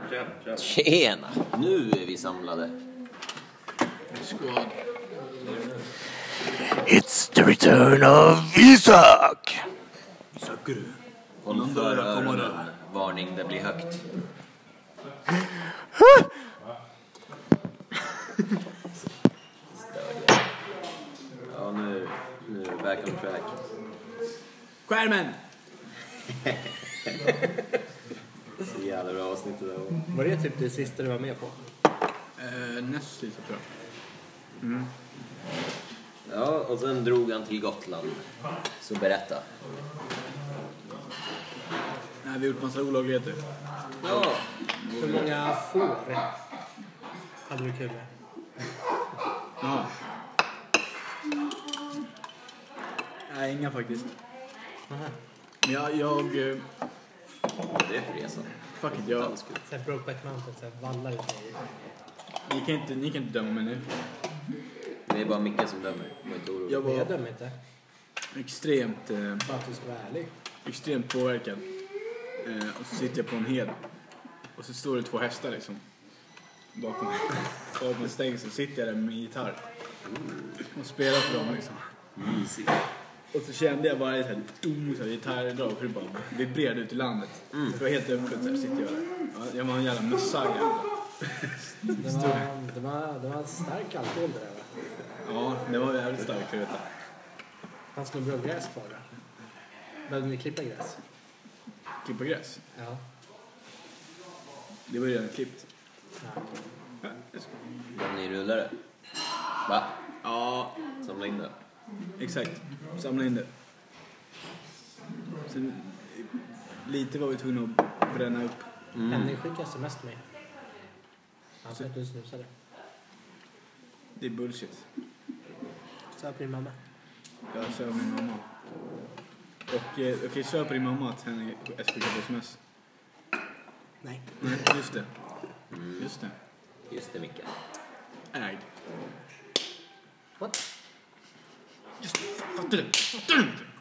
Tjena, nu är vi samlade. Squad. It's the return of Isak! Sakuru. Håll för öronen. Varning, det blir högt. Ja, nu är det back on track. Skärmen! Så jävla bra avsnitt det där. Var det typ det sista du var med på? Näst sista tror jag. Ja, och sen drog han till Gotland. Så berätta. Nej, vi har gjort massa olagligheter. Ja, Hur många får hade du kul med? Ja. Nej, inga faktiskt. Men jag det är för resan. fuck it, jag... Såhär Brokeback Mountain, såhär vallar ut mig. Ni kan inte döma mig nu. Det är bara Micke som dömer. Var inte orolig. Jag Men jag var dömer inte. extremt, Bara att du ska vara ärlig. extremt påverkad. Och så sitter jag på en hed. Och så står det 2 hästar liksom. Bakom stängsel sitter jag där med min gitarr. Och spelar för dem liksom. Mysigt. Och så kände jag bara ett så här gitarrdrag och det bara vibrerade ut i landet. Det var helt öppet där sitter jag där. Ja, jag var en jävla messiah. Det var stark alkohol det där, va? Ja, det var jävligt starkt, jag vet det. Fanns det någon bra gräs kvar då? Behövde ni klippa gräs? Klippa gräs. Ja. Det var ju redan klippt. Ja. Men ni rullar det. Va? Ja, Samla in det. exakt. Samla in det. Sen, lite var vi tvungna att bränna upp. Henning skickade sms till mig. Han sa att du snusade. Det är bullshit. Sa på din mamma. Jag sa min mamma. Och okej, sa på din mamma att henne skickade på sms. Nej. Nej, just det. Just det. Just det, Micke. Ägd. What? Fattar du? Fattar du inte?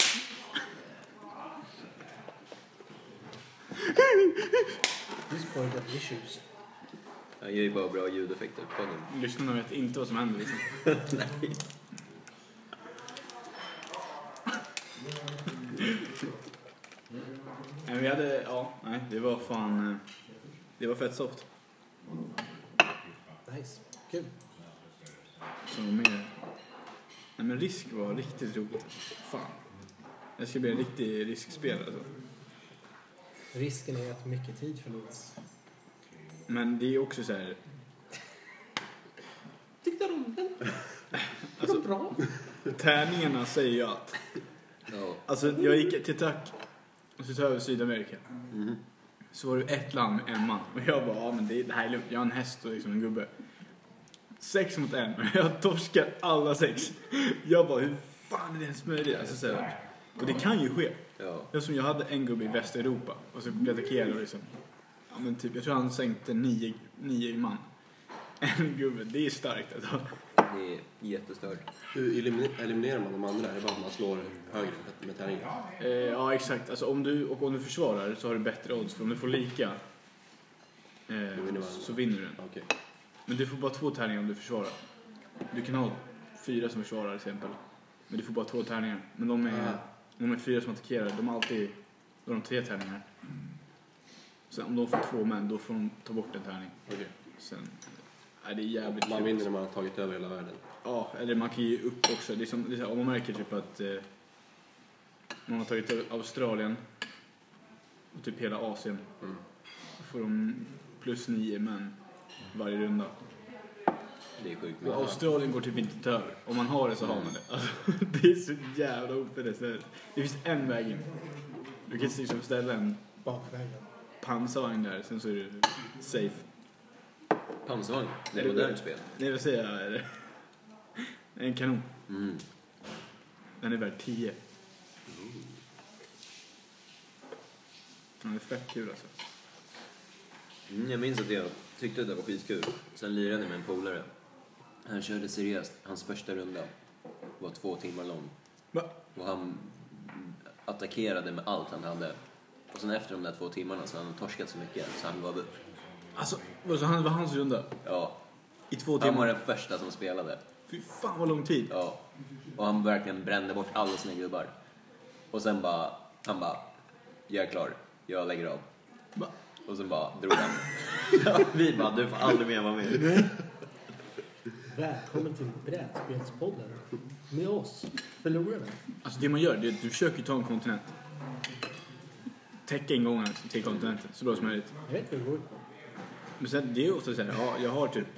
This boy got issues. Jag gör ju bara bra ljudeffekter på den. Lyssnarna vet inte vad som händer liksom. Nej. Men vi hade, nej, det var fan, det var fett soft. Nice. Kul. Som var mer. Nej, men risk var riktigt roligt. Fan. Det ska bli en riktig riskspel alltså. Risken är att mycket tid förloras. Men det är också så här. Tyckte du om den? Alltså, Det var bra. tärningarna säger ju att. Ja. Alltså jag gick till Tack och så tog jag över Sydamerika. Så var det ett land med en man. Och jag bara, ja men det här är lugnt. Jag har en häst och liksom en gubbe. 6 mot 1. Jag torskar alla 6. Jag bara, hur fan är det ens möjligt? Alltså, så här, och det kan ju ske. Ja. Jag hade en gubbe i Västeuropa. Och så blev attackerad och liksom. Ja men typ, jag tror han sänkte 9 man. En gubbe, det är starkt alltså. Det är jättestört. Hur eliminerar man de andra? Är det bara att man slår högre med tärningen? Ja exakt, alltså om du försvarar så har du bättre odds. För om du får lika så vinner du den. Okej. Men du får bara 2 tärningar om du försvarar. Du kan ha 4 som försvarar till exempel. Men du får bara 2 tärningar. Men de är 4 som attackerar. De har 3 tärningar. Sen om de får 2 män, då får de ta bort en tärning. Okej. Sen är det jävligt Man kul. vinner när man har tagit över hela världen. Ja, eller man kan ge upp också. Det är så här, om man märker typ att man har tagit över Australien och typ hela Asien. Då får de +9 män varje runda. Det är sjukt. Och Australien går typ inte över. Om man har det så har man det. Alltså, det är så jävla open det stället. Det finns en väg in. Du kan liksom ställa en Bakvägen. pansarvagn där, sen så är du safe. Pansarvagn. Det är modernt spel. Det vill säga är det en kanon. Den är värd 10. Den är fett kul alltså. Jag minns att jag tyckte att det var skitkul. Sen lirade jag med en polare. Han körde seriöst. Hans första runda var 2 timmar lång. Va? Och han attackerade med allt han hade. Och sen efter de där 2 timmarna så hade han torskat så mycket så han gav upp. Alltså, var hans runda? Ja. I 2 Han timmar? var den första som spelade. Fy fan vad lång tid. Ja. Och han verkligen brände bort alla sina gubbar. Och sen bara, han bara, jag är klar, jag lägger av. Va? Och sen bara drog han. Ja, vi bara, du får aldrig mer vara med. Välkommen till Brädspelspodden. Med oss, förlorarna. Alltså det man gör, det är att du försöker ta en kontinent. Täcka ingången till kontinenten så bra som möjligt. Jag vet hur det går. Men sen, det är också så här, ja, jag har typ...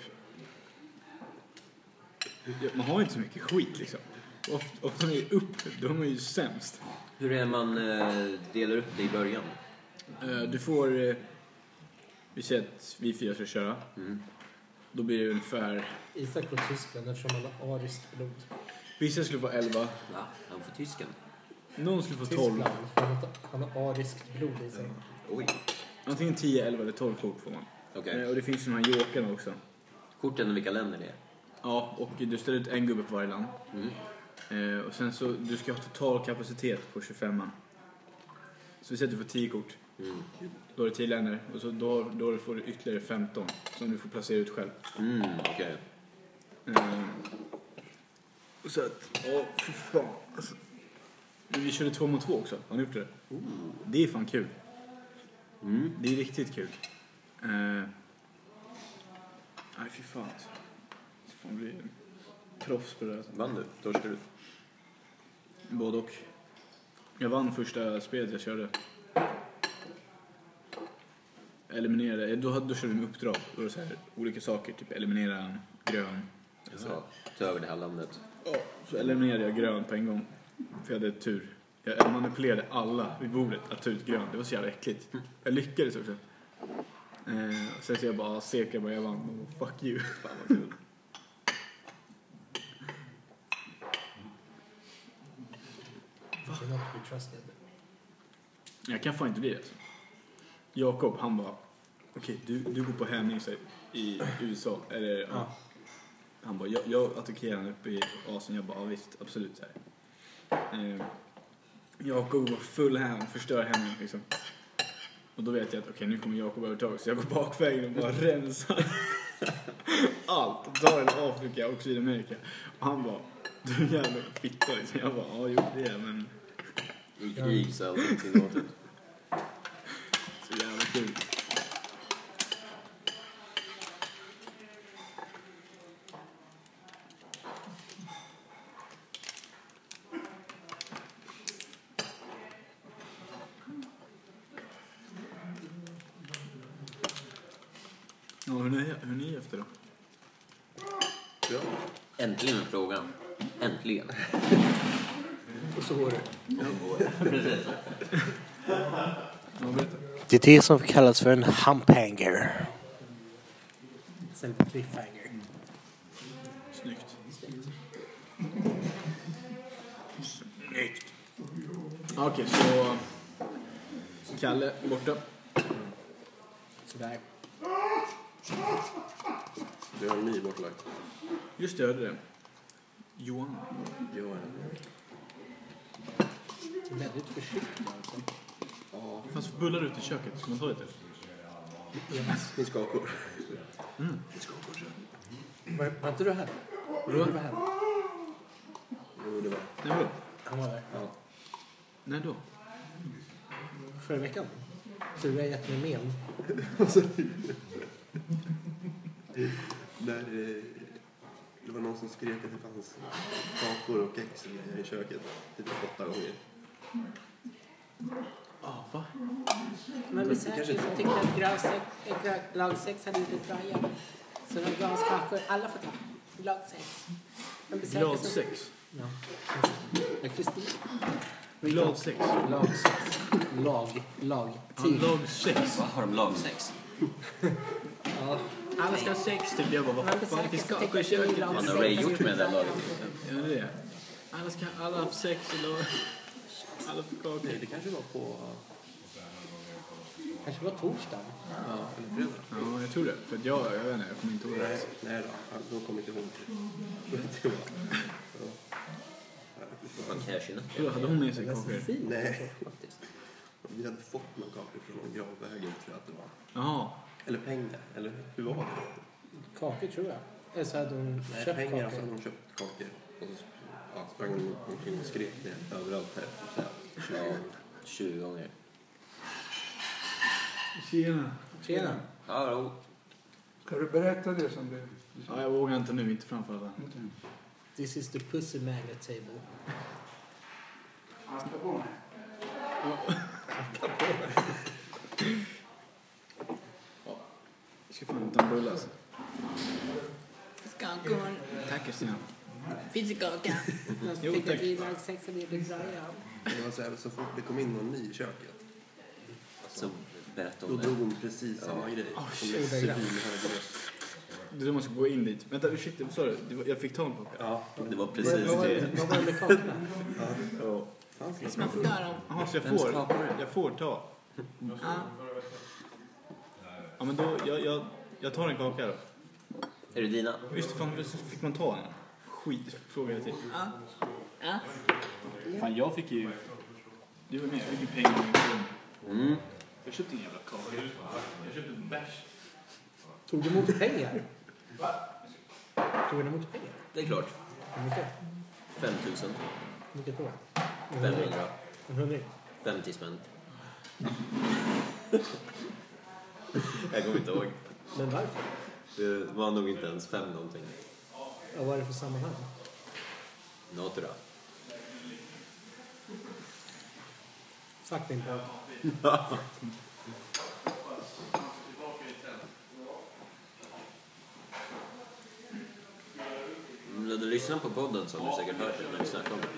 Man har inte så mycket skit liksom. Ofta när det är upp, då är man ju sämst. Hur är det man delar upp det i början? Du får... vi säger att vi 4 ska köra. Då blir det ungefär... Isak från Tyskland eftersom han har ariskt blod. Vissa skulle få 11. Va? Han får tysken. Någon skulle få 12. Tyskland, han har ariskt blod i sig. Oj. Antingen 10, 11 eller 12 kort får man. Okej. Och det finns ju de här jokarna också. Korten och vilka länder det är. Ja, och du ställer ut en gubbe på varje land. Och sen så, du ska ha total kapacitet på 25. Så vi säger att du får 10 kort. Då är det 10 länder. Och så då får du ytterligare 15 som du får placera ut själv. Okej. Och så att, för fan. Alltså. Men vi körde 2 mot 2 också. Har ni gjort det? Det är fan kul. Det är riktigt kul. Nej, fy fan. Så fan blir proffs på det här. Vann du? Torskade du? Både och. Jag vann första spelet jag körde. Eliminerade. Då körde vi med uppdrag. Då var det så här, olika saker. Typ eliminera en grön. Ja, ta över det här landet. Ja, så eliminerade jag grön på en gång. För jag hade tur. Jag manipulerade alla vid bordet att ta ut grön. Det var så jävla äckligt. Jag lyckades också. Sen så jag bara sekar bara jag vann. Och fuck you. Fan vad kul. You're not to be trusted. Jag kan fan inte bli det. Alltså. Jakob, han bara okej, du går på hänvisning i USA. Eller, ja. Han bara, jag attackerar han uppe i Asien. Jag bara, ja, visst, absolut. Så här. Jakob var full här, förstör henne liksom. Och då vet jag att okej, nu kommer Jakob övertag. Så jag går bakvägen och bara rensar allt. Tar en Afrika och Sydamerika. Och han bara, du jävla fitta liksom. Jag bara, ja, jo det är men... I krig så allting tillåtet. Så jävla kul. Ja, hur är ni efter då? Ja. Äntligen en fråga. Äntligen. Och så går det. Precis. Ja, berätta. Det är det som kallas för en humphanger. Sen på cliffhanger. Snyggt. Snyggt. Okej, så Kalle borta. Sådär. Du har en ny bortlag. Just det, jag hörde det. Johan. Väldigt försiktig alltså. Det fanns bullar ute i köket. Ska man ta lite? Min skakor. Var inte du här? Du var här. Jo, det var. Nej, vadå? Han var där. Ja. När då? Förra veckan. Så du har gett mig men. Där, det var någon som skrek att det fanns kakor och kex i köket. Typ 8 gånger. Va? Men vi säkert som tyckte att lag 6 hade gjort ett bra jobb. Så de gav oss kakor. Alla får ta. Lag 6. Glad 6. Ja. Ja, Kristin. Glad 6. Lag 6. Lag. Ja, lag 6. Vad har de lag 6? Ja. Alla ska ha 6 typ. Jag bara, vad fan? Vi ska gå i köket. Vad har Ray gjort med det där laget? Ja, det är det. Alla har 6 eller... Alla får kakor. Det kanske var på... Kanske var torsdag. Ja, eller fredag. Ja, jag tror det. För att jag vet inte, jag kommer inte ihåg det. Nej då kommer inte ihåg det. Fan, cashewnöt. Då hade hon med sig kakor. Fint. Nej, vi hade fått någon kakor från någon gravvägen tror jag att det var. Jaha. Eller pengar? Eller hur var det? Kakor tror jag. Eller så hade hon Nej, köpt pengar, och så kakor. hade hon köpt kakor. Och så sprang hon omkring och skrek det överallt här. Så här. Ja, 20 gånger. Tjena. Tjena. Hallå. Ska du berätta det som du... Ja, jag vågar inte nu, inte framför alla. This is the pussy magnet table. Han ska på mig. Jag ska fan hämta en bulle alltså. Skakor. Tack Kristina. Finns det kaka? Jo, Fick tack. jag i lag 6 och det blev bra, ja. Det var så här, så fort det kom in någon ny i köket. Så berätta Då om drog det. hon precis samma grej. Som shit. en svinhög röst. Du måste gå in dit. Vänta, ursäkta, vad sa du? Jag fick ta en på. Ja, Det var precis Vad var det. det med kakorna? Ja. fanns det. Man får göra dem. Jaha, så Vems kakor är det? jag får ta. Ja. Ja, men då, jag tar en kaka då. Är det dina? Just det, fan, fick man ta en? Skit, fråga jag till. Ja. Ja. Fan, jag fick ju... Du var med, jag fick ju pengar i min kund. Mm. Jag köpte en jävla kaka. Jag köpte en bärs. Tog du emot pengar? Tog du emot pengar? Det är klart. Hur mycket? 5 000. Hur mycket då? 500. En hundring. 50 spänn. Jag kommer inte ihåg. Men varför? Det var nog inte ens 5 någonting. Ja, vad är det för sammanhang? Något då. Fuck din podd. När du lyssnar på podden så har du säkert hört det när vi snackar om det.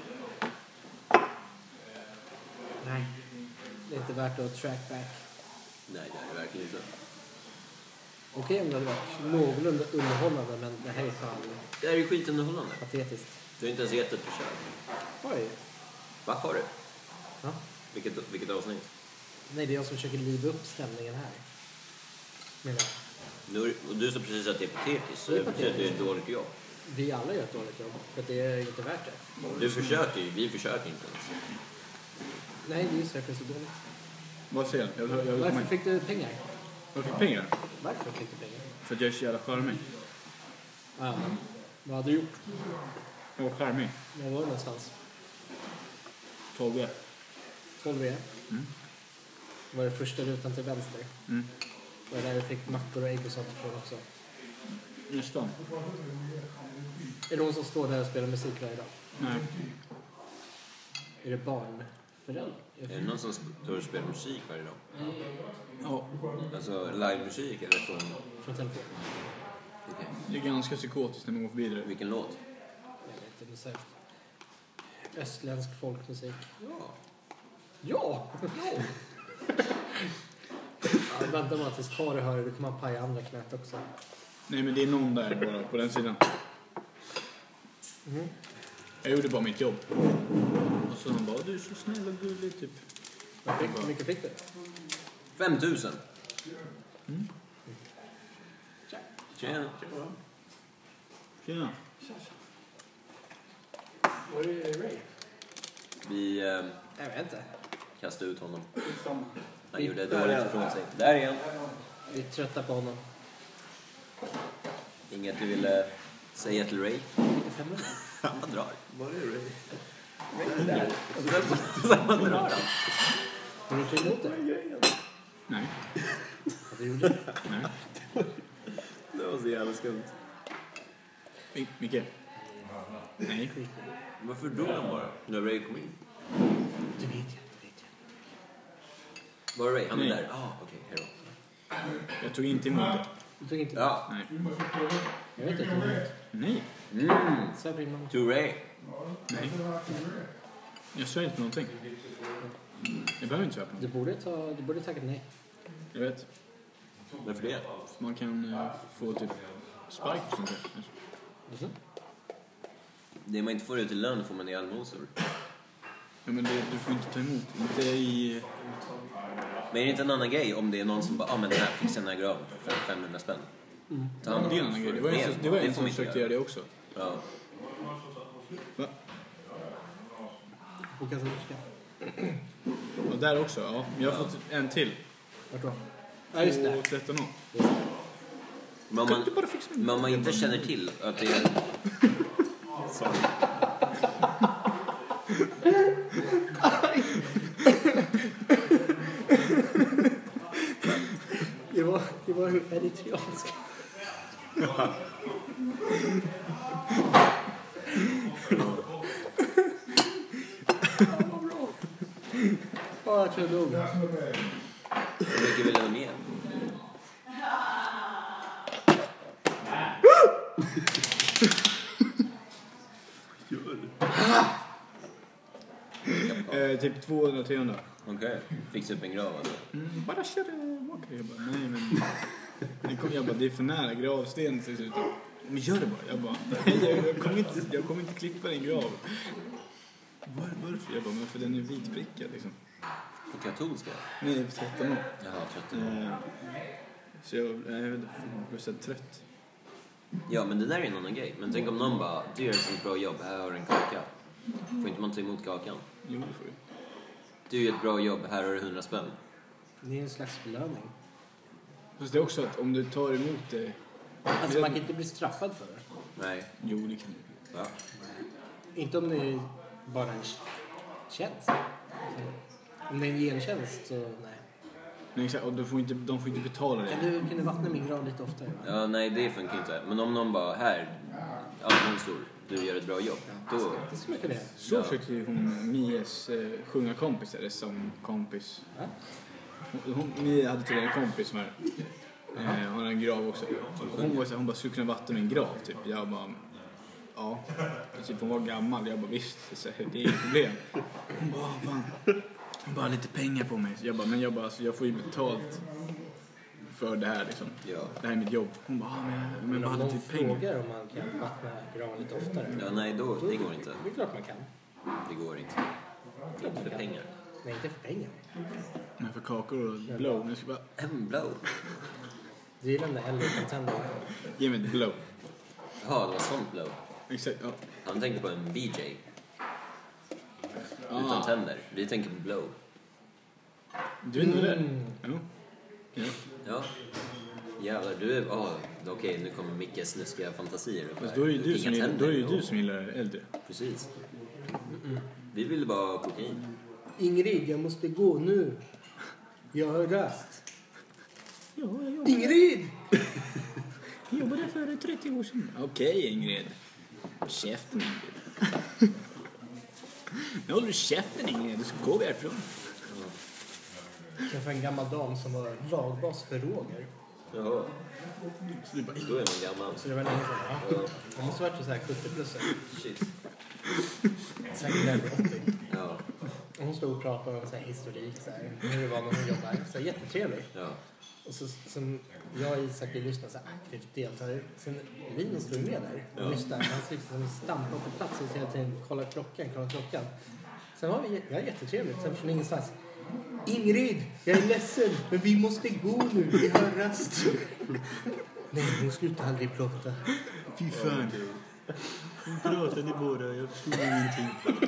Nej. Det är inte värt att track back. Nej, det är det verkligen inte. Okej om det hade varit någorlunda underhållande, men det här är fan Det här är ju skitunderhållande. patetiskt. Du har inte ens gett ett försök. Oj. Vad har du? Ja. Vilket avsnitt? Nej, det är jag som försöker liva upp stämningen här. Menar jag. Och du sa precis att det är patetiskt, så Det är det betyder att det är patetiskt. ett dåligt jobb. Vi alla gör ett dåligt jobb, för att det är inte värt det. Du försöker ju, vi försöker inte ens. Nej, det är ju säkert så dåligt. Vad säger jag? Jag vill komma Varför in. fick du pengar? Jag fick pengar. Varför fick du pengar? För att jag är så jävla charmig. Ja. Vad hade du gjort? Jag var charmig. Var var du någonstans? 12. 12 är. Mm. Var det första rutan till vänster? Mm. Var det där du fick mackor och ägg och sånt ifrån också? Nästan. Är det hon som står där och spelar musik varje dag? Nej. Är det barnförälder? Är det någon som står och spelar musik varje dag? Ja, Alltså livemusik eller från... Från telefon? Okej. det är ganska psykotiskt när man går förbi det. Vilken låt? Jag vet inte, så här. Östländsk folkmusik. Ja. Ja! Ja, vänta bara tills Kari hör det, då kommer han paja andra knät också. Nej, men det är någon där bara på den sidan. Mm. Jag gjorde bara mitt jobb. Och så han bara, du är så snäll och gullig typ. Hur mycket fick du? 5 000. Mm. Tjena. Tjena. Var det Ray? Vi Jag vet inte. kastade ut honom. Han Vi- gjorde dåligt ifrån sig. Där är han. Vi är trötta på honom. Inget du ville säga till Ray? Lite 500. Han drar. Var är Ray? Sen drar han. Har du tagit emot det? Nej. Ja, det gjorde du. Nej. Det var så jävla skumt. Micke. Nej. Varför drog han bara? När Ray kom in. Det vet jag. Var Ray? Han är Nej. där? Okej, hejdå. Jag tog inte emot det. Du tog inte Ja. Nej. Jag vet inte. Nej. Så blir man. To Ray. Nej. Jag svär inte på någonting. Jag behöver inte svära på något. Du borde tacka nej. Jag vet. Varför det? Man kan få typ spark och sånt där. Alltså? Det man inte får ut i lön får man i allmosor. Ja, men du får inte ta emot. Inte i... Men är det inte en annan grej om det är någon som bara, men den här fixar den här graven för 500 spänn? Ta hand om Det är en den. annan grej. Det var en får som man inte försökte göra det också. Ja. Va? På Kazakstan. Och där också, ja. Men jag har fått en till. Vart då? Ja, just det. Och 13 år. Men om man inte känner till att det är... Det var eritreanska. Ja, jag tror nog. Hur mycket vill jag ha med? Typ 200-300. Okej. Fixa upp en grav alltså. Bara kör bak. Jag bara, nej men... Jag bara, det är för nära gravsten till slut. Men gör det bara. Jag bara, jag kommer inte klippa din grav. Varför? Jag bara, men för den är vitprickad liksom. På katolska? Nej, för 13 år. Jaha, 13 år. Så jag blev så trött. Ja, men det där är en annan grej. Men tänk om någon bara, du gör ett bra jobb, här har du en kaka. Får inte man ta emot kakan? Jo, det får du. Du gör ett bra jobb, här har du 100 spänn. Det är en slags belöning. Fast det är också att om du tar emot det... Alltså man kan inte bli straffad för det. Nej. Jo, det kan du. Va? Inte om det är bara en tjänst. Om det är en gentjänst så nej. Nej, exakt. Och de får inte betala det. Kan du vattna min grav lite oftare? Va? Ja, nej, det funkar inte. Men om någon bara, här, Almonsor, du gör ett bra jobb. Då... Det skulle kunna göra. Så försökte ju hon Mies sjunga kompis eller som kompis. Ja. Mia hade till en kompis som hon hade en grav också. Hon var så hon bara skulle kunna vattna min grav typ. Jag bara ja, typ hon var gammal. Jag bara visst, så det är inget problem. Hon bara fan. Hon bara lite pengar på mig. Så jag bara men alltså, jag får ju betalt för det här liksom. Ja. Det här är mitt jobb. Hon bara men bara hade typ pengar. Frågar om man kan vattna graven lite oftare. Ja, nej, då, det går inte. Det är klart man kan. Det går inte. Det är inte för pengar. Nej, inte för pengar. Men för kakor och blow. Jag ska bara En blow. Du gillar den där LA-contendern. ge mig ett blow. Jaha, det var sånt blow. Exakt, ja. Han tänkte på en BJ. Utan tänder. Vi tänker på blow. Du är inte det? Jo. Ja. Ja. Jävlar, du är... Okej, nu kommer Mickes snuskiga fantasier upp Fast här. då är ju du Inga som gillar, tänder, då är ju ja. du som gillar äldre. Precis. Vi vill bara ha kokain. Ingrid, jag måste gå nu. Jag har rast. Ingrid! Jag jobbade för 30 år sedan. Okej, Ingrid. Käften, Ingrid. Nu håller du käften, Ingrid. Du ska gå härifrån. Jag träffade en gammal dam som var lagbas för Roger. Jaha, Så du bara, då är man gammal. Så det var länge sedan. Ja. Han måste ha varit så här 70+. Shit. Säkert över 80. Ja. Och hon stod och pratade om så här historik, så här, hur det var när hon jobbade. Så här, jättetrevligt. Ja. Och så som jag och Isak vi lyssnade så här aktivt deltagare. Sen Linus stod med där och lyssnade. Han liksom stampade på plats och hela tiden kollade klockan. Sen var vi jättetrevligt. Sen från ingenstans. Ingrid, jag är ledsen, men vi måste gå nu. Vi har rast. Nej, hon slutar aldrig prata. fy fan. Hon pratade bara, jag förstod ingenting.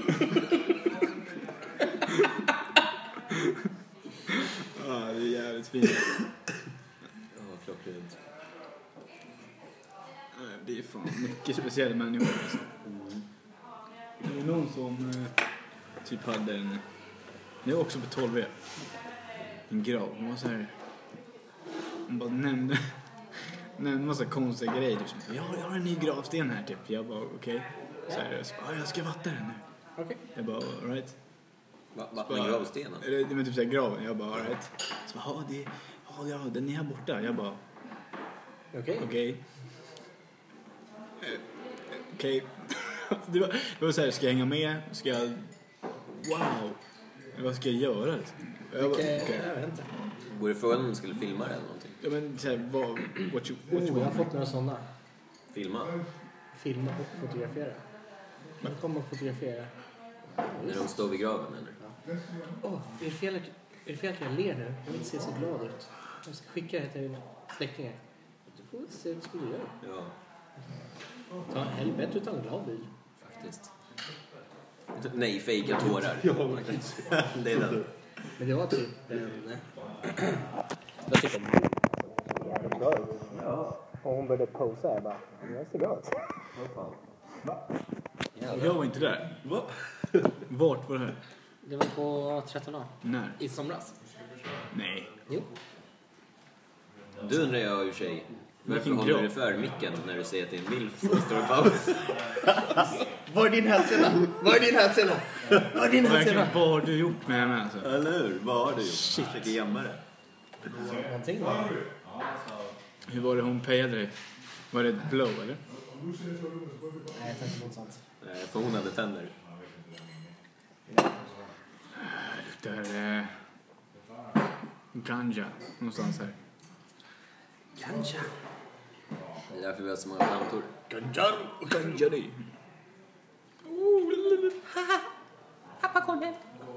Ja, det är jävligt fint. Ja, klockrent. Det är fan mycket speciella människor. Alltså. Det var någon som typ hade en... Det var också på 12 år. En grav. Hon var så här... Hon bara nämnde en massa konstiga grejer. Typ, som, jag har en ny gravsten här typ. Jag bara okej. Så här, jag ska vattna den nu. Okej. Jag bara all right. Vattna gravstenen. Eller men typ så här graven. Jag bara all right. Så bara, den är här borta. Jag bara Okej. Okej. Det var så här, ska jag hänga med? Ska jag... Wow. Vad ska jag göra? Liksom? Jag bara, okej. Jag vet inte. Vore det frågan om du skulle filma det eller någonting? Ja, men så här, what you Jag har want? fått några sådana. Filma? Filma och fotografera. Jag kommer att fotografera. När de står vid graven eller? Är det fel att jag ler nu? Jag vill inte se så glad ut. Jag ska skicka det till släktingar. Du får se vad du skulle göra. Ja, Helvete utan glad bil. faktiskt. Nej, fejka tårar. Det är den. Men det var typ en... Jag tycker det är bra ut. Ja. Och hon började posa. Jag bara, det ser bra ut. Jag var inte där. Va? Vart var det här? Det var på 13A. När? I somras. Nej. Jo. Du undrar jag i och för sig. Varför Vilken håller grad? du för micken när du säger att det är en milf som står och paus? Var är din hälsena? Var är din hälsena? Var är din Verkligen, hälsena? vad har du gjort med henne alltså? Eller hur? Vad har du gjort? Shit. Försöker gömma det. Någonting. Hur var det hon pejade dig? Var det ett blow eller? Nej, jag tänkte på något sånt. För hon hade tänder. Luktar ganja någonstans här. Kanske. Det är därför vi har så många plantor. Ganja dig. Pappa kommer.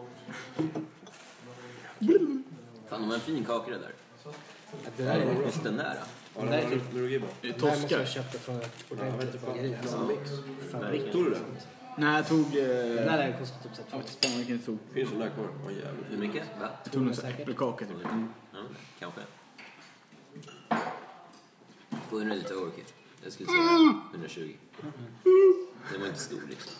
Fan, de har en fin kaka det där. Det där är Just den där. det där är typ... Nu är det gibba. Det är Det här måste torskar. jag köpa från ett ordentligt bageri. Verkligen. Tog du det? Nej, jag tog... Den där kostar typ så Jag här vet inte vilken jag tog. Finns den där kvar? Åh jävligt. Hur mycket? Va? Jag tog någon sån här äppelkaka typ. Ja, kanske. 200 lite ork. Jag skulle säga 120. Den var inte stor liksom.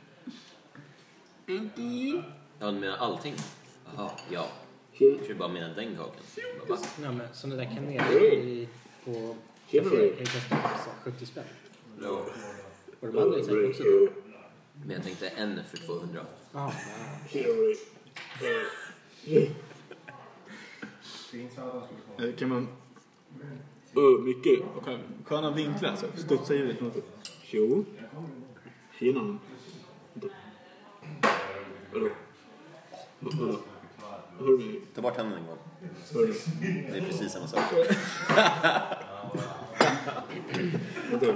Ja, du menar allting? Jaha, ja. Jag tror bara menar den kakan. Bara, va? Ja, men sådana där kaneler på kaféer kan ju kosta så 70 spänn. Ja. Och de andra är säkert också bra. Men jag tänkte en för 200. Ja, Kan man... mycket. Sköna vinklar så. Studsa ljudet något. Jo. Tjena. Vadå? Ta bort handen en gång. Hörru. Det är precis samma sak. Vadå?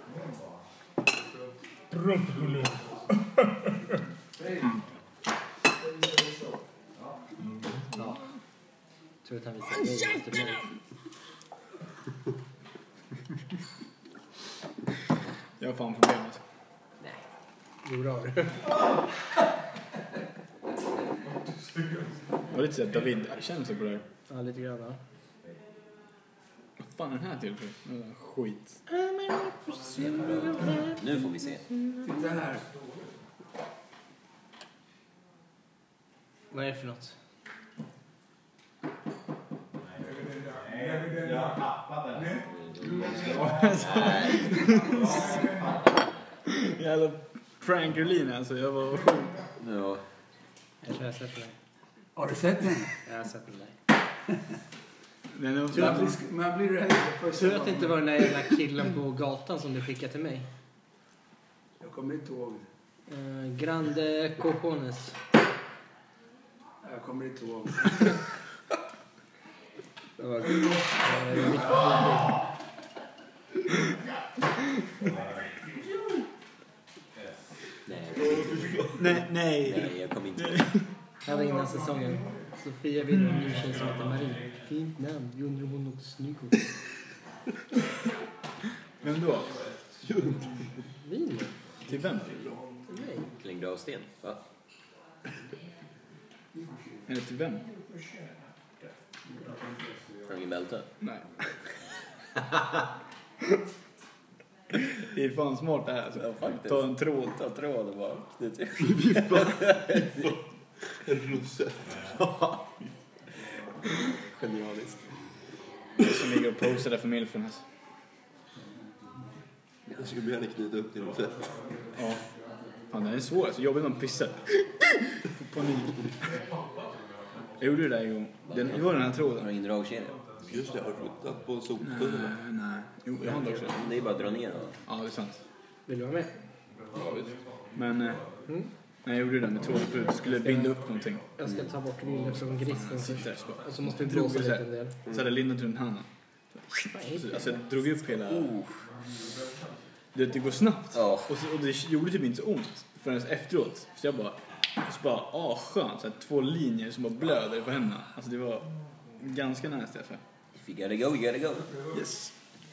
tror att han vill säga nej efter mig. Jag har fan problemet. Jo, då har du. Det var lite såhär David-känsla på det här. Ja, lite grann. Ja. Vad fan är den här till för? Skit. Nu får vi se. Titta här. Vad är det för något? Jävla prankerlin alltså. Jag var sjuk. Ja. Jag tror jag har sett den där. Har du sett den? Jag har sett den där. Den är Man blir rädd för Tror att det inte var den där jävla killen på gatan som du skickade till mig? Jag kommer inte ihåg. Grande Cojones. Jag kommer inte ihåg. Det var Nej. Nej, jag kommer inte. här var innan säsongen. Sofia vill ha en ny tjej som heter Marie. Fint namn. Jag undrar om hon också snygg ut. Vem då? Vin? Till vem? Till mig? Kling Gravsten. Va? Eller till vem? Från ingen bälte. Nej. Det är fan smart det här alltså. Ja, faktiskt. Ta en tråd. Ta tråden bara. Det är En rosett. genialiskt. Som ligger och posar där för milfen alltså. Jag skulle gärna knyta upp din rosett. Ja. Fan den är svår alltså. Jobbigt man pissar. Får panik. Jag gjorde det där en gång. Det var den här Har tråden. du ingen dragkedja? Just det, har du flyttat på soptunnorna? Nej. Jo, jag har en dragkedja. Det är bara att dra ner den. Ja, det är sant. Vill du vara med? Men nej, jag gjorde det där med tråden förut. Jag skulle binda upp någonting. Jag ska ta bort vinden från gristen Sitter först. där så bara. Och så måste vi Drog blåsa det så lite här. en del. Så hade jag lindat runt handen. Alltså jag drog upp hela... Det går snabbt. Ja. Och det gjorde typ inte så ont förrän efteråt. Så jag bara... skönt. Så här, 2 linjer som bara blöder på händerna. Alltså det var ganska nasty alltså. If you gotta go, you gotta go. Yes.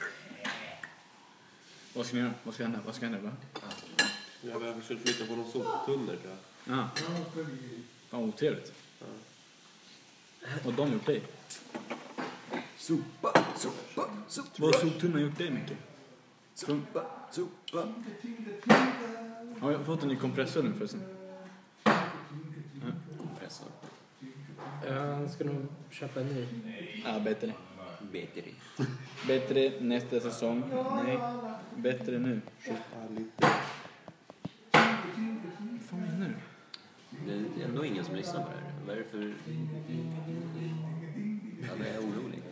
Vad ska ni göra? Vad ska hända? Vad ska hända? Va? Jag har försökt flytta på någon soptunnor tror jag. Ja. Fan otrevligt. Vad har de gjort dig? Sopa, sopa, sopa. Vad har soptunnan gjort dig, Micke? Sopa, sopa. Har jag fått en ny kompressor nu förresten? Kompressor. Jag ska nog köpa en ny. Ja, bättre. Bättre. Bättre nästa säsong. Nej, bättre nu. Lite. Vad fan menar du? Det är ändå ingen som lyssnar på det här. Vad är det för... Alla är orolig.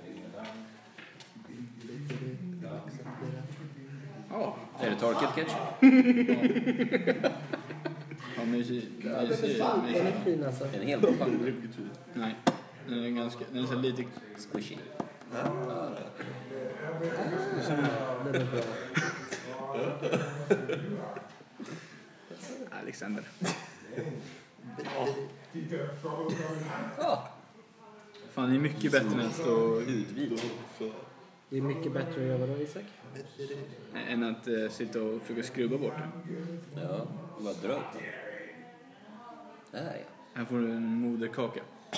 Ja, Är det torkat ketchup? ja mysig. Den är fin alltså. En hel pappa. Nej, den är ganska... Den är så lite... Squishy. Den är bra. Alexander. Fan, det är mycket bättre än att stå... Hudvit. Det är mycket bättre att göra då, Isak. Än att sitta och försöka skrubba bort den. Ja, vad dröjt. Där ja. Här får du en moderkaka.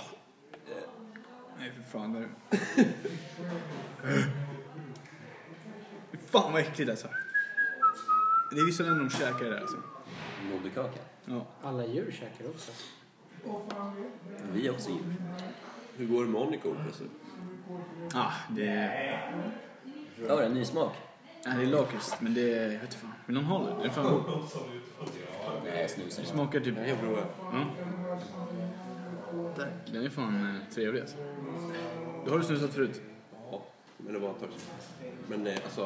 Nej, för fan. Där. Fan vad äckligt alltså. Det är vissa länder de käkar det där alltså. Moderkaka. Ja. Alla djur käkar också. Vi är också djur. Hur går det med Onico-kompressor? Det är... Ja, det är en ny smak. Ja, det är lakrits, men det är... Jag vet inte fan. Vill någon ha det? Det är fan god. Nej, jag snusar Det inte. smakar typ... Jag provar. Ja. Den är fan trevlig alltså. Du har du snusat förut? Ja, men det var ett tag sedan. Men alltså...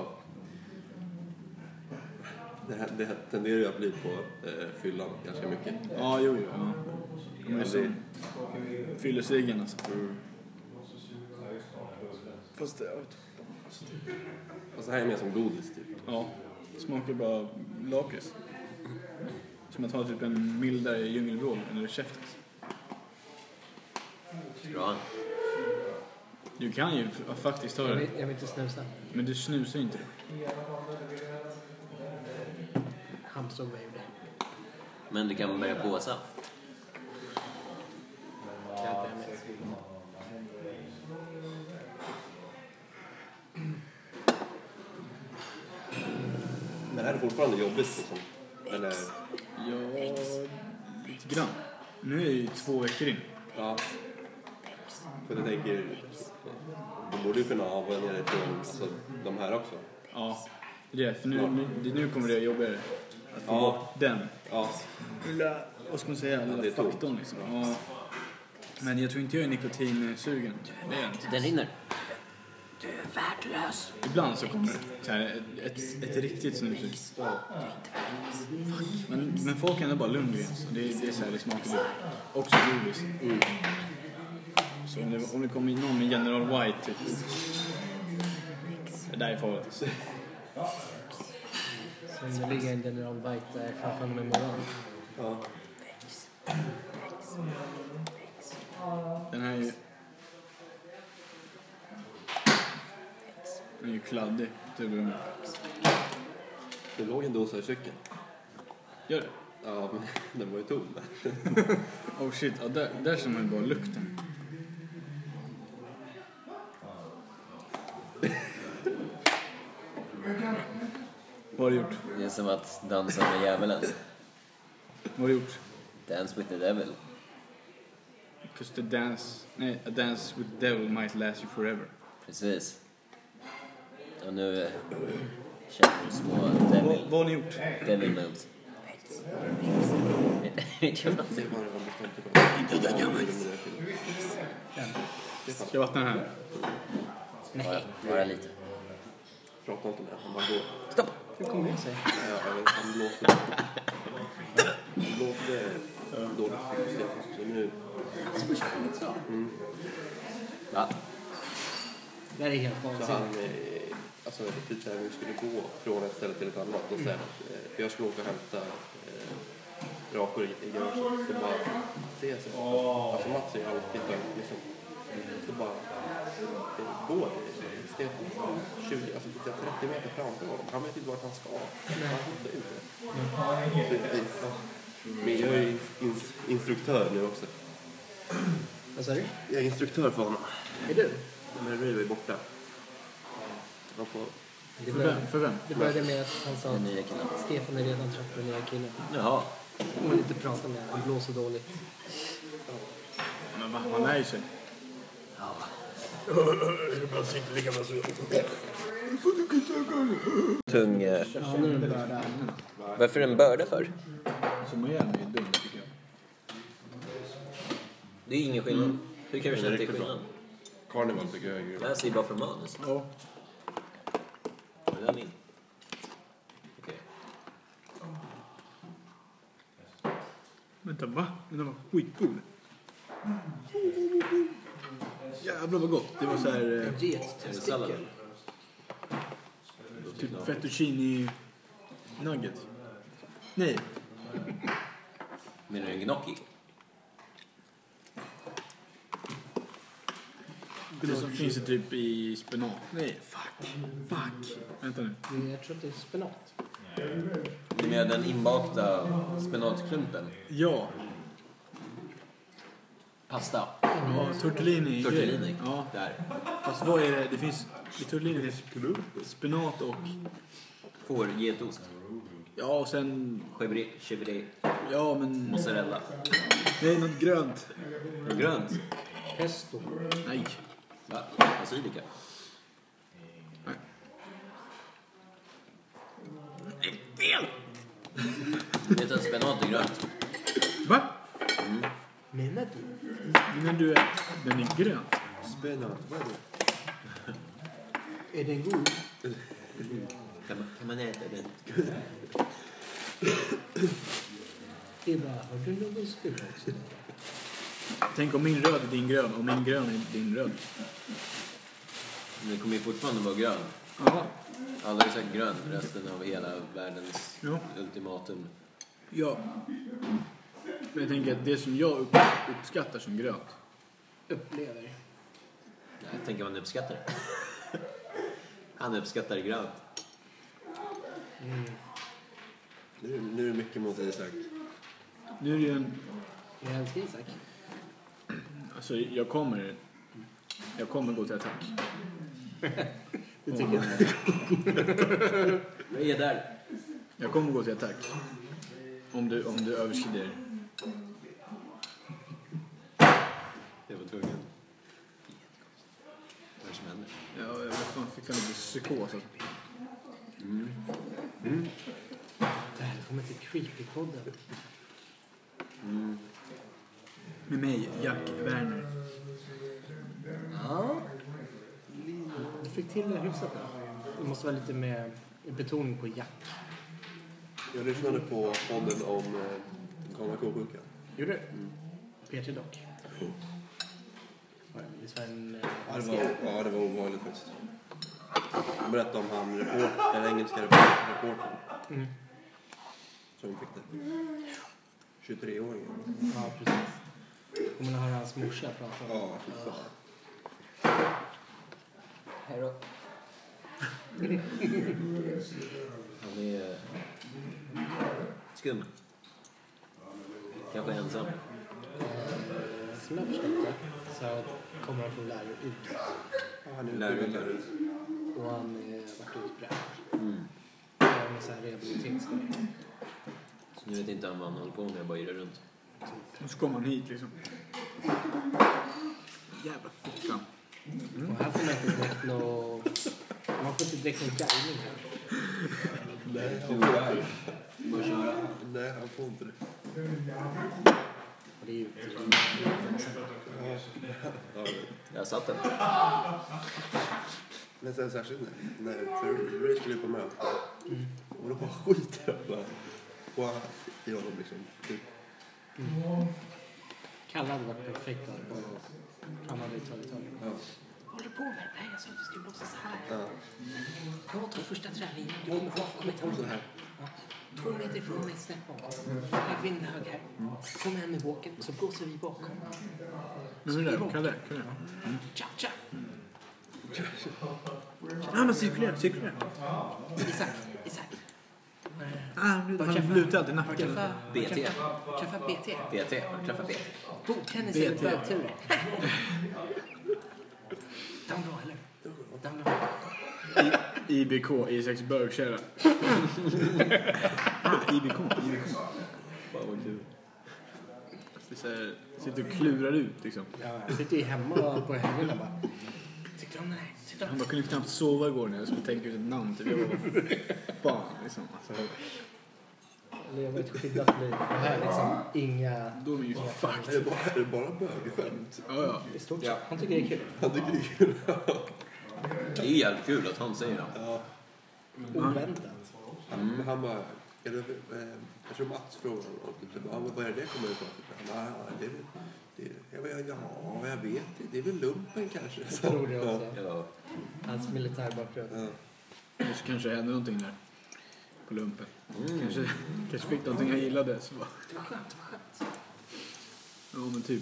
Det här tenderar ju att bli på fyllan ganska mycket. Ja, jo. Ja. De är så... Fyllesiggen alltså. Fast jag vet inte. Alltså det här är mer som godis typ. Ja, det smakar bara lakrits. Som att ha typ en mildare djungelvrål eller käften. Bra. Du kan ju faktiskt ta Jag det. vill inte snusa. Men du snusar ju inte det. Hamstrog vad jag gjorde. Men du kan börja påsa. Kan jag inte med. Men är det fortfarande jobbigt liksom? Eller... Ja, lite grann. Nu är det ju 2 veckor in. Ja. För jag tänker... Du borde ju kunna avvänja dig från alltså, de här också. Ja, det är det. För nu kommer det jobbigare. Att få bort den. Ja. Lilla, vad ska man säga, det är lilla tungt. faktorn liksom. Ja. Men jag tror inte jag är nikotinsugen. Det är jag inte. Den rinner. Du är värdelös. Ibland så kommer det så här, ett riktigt snus. Men folk är ändå bara Lundgren. Så det är så här, det smakar lite. Också godis. Så om det kommer in någon med General White typ. Det där är farligt. Så nu ligger en General White där framför mig imorgon. Ja. Den här är ju... Den är ju kladdig. Typ. Det låg en dosa i cykeln. Gör det? Ja, men den var ju tom. Oh shit, ja, där ser man ju bara lukten. Vad har du gjort? Det är som att dansa med djävulen. Vad har du gjort? Dance with the devil. Because a dance with the devil might last you forever. Precis. Och nu känner du små devil Vad har ni gjort? moves. Vet du vad? Det var det Ska jag vattna den här? Bara lite. Prata inte med han bara går. Stopp! Hur kommer det sig? Ja, jag vet, han blåste dåligt. Så nu... Ja. Det här är helt Så vansinnigt. han... Alltså typ såhär, vi skulle gå från ett ställe till ett annat och sen för jag skulle åka och hämta rakor i garaget. Så bara ser jag så. Alltså Mats är alltid liksom. Så bara går Stefan 20, alltså 30 meter framför honom. Han vet inte vart han ska. Han hittar inte. Men jag är instruktör nu också. Vad sa du? Jag är instruktör för honom. Är du? Men Ray var ju borta. Han får... Det För började, vem? För vem? det började med att han sa Den nya killen. att Stefan är redan trött på den nya killen. Jaha. Och inte prata med, han blåser dåligt. Men va? Han lär ju sig. Tung... Ja, nu är det bara där. Varför en börda för? Som man gör är ju dumt tycker jag. Det är ingen skillnad. Hur kan vi känna att det är skillnad? Carnival tycker jag är grym. Det här ser bara från manus. Ja. Är den in? Okej. Vänta, va? Men den var skitgod. Jävlar vad gott. Det var så här Är det sallad? typ fettuccine nugget. Nej. Menar du en gnocchi? Det som finns det typ i spenat. Nej, fuck. Vänta nu. Jag tror att det är spenat. Du menar den inbakta spenatklumpen? Ja. Pasta? Ja, tortellini. Tortellini? Ja. Där. Fast vad är det? Det finns i tortellini finns spenat och Får getost? ja och sen Chevrolet? ja men Mozzarella? nej något grönt. Grönt? Pesto. Nej. Va? Basilika? Nej. Vet du att spenat är grönt? Va? Menar du? Men du den är grön. Spenat, vad är det? Är den god? Kan man äta den? Det är bara, har du någon spenat också? Tänk om min röd är din grön och min grön är din röd. Men det kommer ju fortfarande vara grön. Jaha. Alla har sagt grön resten av hela världens Ja. ultimatum. Ja. Men jag tänker att det som jag uppskattar som grönt. Upplever. Nej, jag tänker vad han uppskattar. Han uppskattar grönt. Nu är det mycket mot Isak. Nu är det en Jag älskar Isak. alltså jag kommer gå till attack. Det tycker jag. Jag är där. Jag kommer gå till attack. Om du överskrider. Det var tvungen. Vad är det som händer? Ja, jag fick lite psykos. Alltså. Välkommen till Creepy-podden. Med mig, Jack Werner. Ja. Du fick till det hyfsat bra. Det måste vara lite mer betoning på Jack. Jag lyssnade på podden om galna ko-sjukan. Gjorde du? P3 dock. Det var en... Ja, det var ovanligt faktiskt. Jag berättade om han den engelska reportern. Som fick det. 23-åringen. Ja, precis. Kommer man höra hans morsa prata om. Ja, fy fan. Hej då. Han är skum. Kanske ensam. Som jag förstått det så kommer han från läraryrket. Ja, han är Lärare. Och han har varit utbränd. Med så här rehabiliteringsgrejer. Så nu vet inte han vad han håller på med, bara irrar runt. Och så kommer han hit liksom. Jävla fickan. Och här får man inte direkt man får inte direkt någon guidning här. Bara köra. Nej, han får inte det. Och det är ju Jag satt den. Men sen särskilt för Ray skulle på möte. Och då bara skiter jag bara. Och i honom liksom. Typ. Kalle hade varit perfekt där. Han hade tagit tag. Ja. Vad håller du på med? Nej, jag sa att du skulle blåsa så här. Ja. Jag tar första träningen. Du kommer bakom ett Så här. 2 meter ifrån mig, släpp bakom. Hög vind, hög här. Kom hem med båken, så blåser vi bakom. Men hur är det? Kalle? Tja, tja! Ja, men cirkulera. Isak. Han lutar alltid nacken. BT. Träffa BT. BT. Träffa BT. Bordtennis eller bögturer. Den bra, eller? Den bra. IBK, Isaks Börgkära. IBK. Fan vad kul. Så här, sitter och klurar ut liksom. Ja, jag sitter ju hemma på helgerna och bara... Tyckte du om den här? Tyckte du om Han bara kunde knappt sova igår när jag skulle tänka ut ett namn till. Jag bara, fan liksom. Alltså, leva ett skyddat liv? Och här liksom inga... då är vi ju fucked. Är det bara bögskämt? Ja. I stort sett. Han tycker det är kul. Han tycker det är kul. Det är ju jävligt kul att han säger det. Ja. Oväntat. Han bara... Är det, jag tror Mats frågade honom. Typ, vad är det kommer ifrån? Han bara, jag vet. Det är väl lumpen kanske. Jag tror det också. Ja. Hans militärbakgrund. Ja. Så kanske hände någonting där. På lumpen. Kanske fick någonting jag gillade. Så bara. Det var skönt. Ja men typ.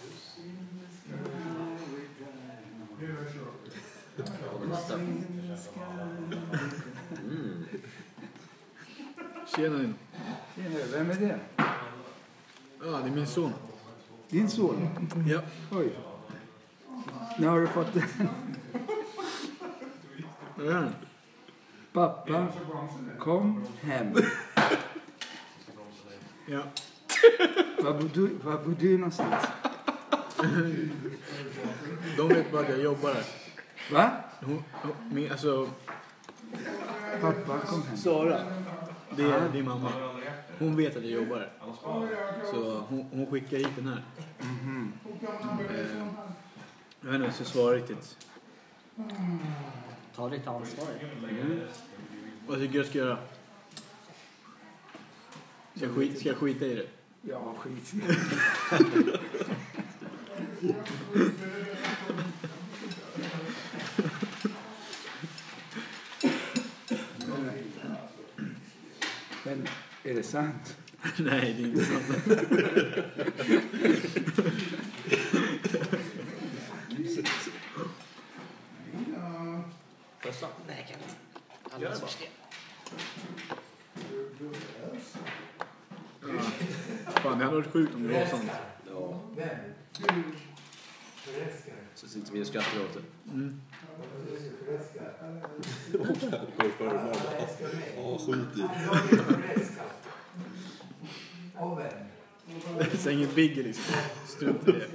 Tjena din. Tjena, vem är det? Ja, det är min son. Din son? Ja. Oj. Nu har du fått det. Vad är han? Pappa, kom hem. Ja. Var bor du någonstans? De vet bara att jag jobbar här. Va? Alltså, Pappa, kom hem. Sara. Det är din mamma. Hon vet att jag jobbar här. Så hon skickar hit den här. Jag vet inte så svara riktigt. Ta lite ansvar. Vad tycker jag ska göra? Ska jag skita i det? Ja, skit. Men är det sant? Nej, det är inte sant. Nej, kan jag. Alldeles för stel. Fan, det hade varit sjukt om det var sant. Ja. Så sitter vi och skrattar åt det. Går för det bara. Ja, skit i. Sängen bigger liksom. Strunt i det.